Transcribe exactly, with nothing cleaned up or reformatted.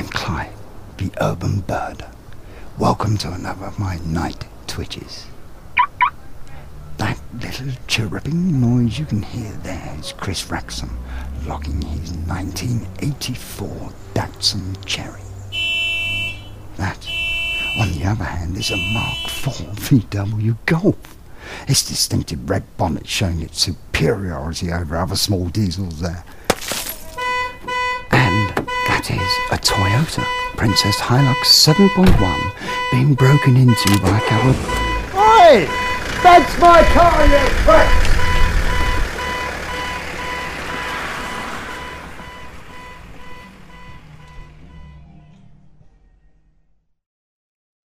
Clyde, the urban bird. Welcome to another of my night twitches. That little chirruping noise you can hear there is Chris Wrexham logging his nineteen eighty-four Datsun Cherry. That, on the other hand, is a Mark four V W Golf. Its distinctive red bonnet showing its superiority over other small diesels there. And that is a Toyota Princess Hilux seven point one being broken into by a couple of... Oi! That's my car, you prick!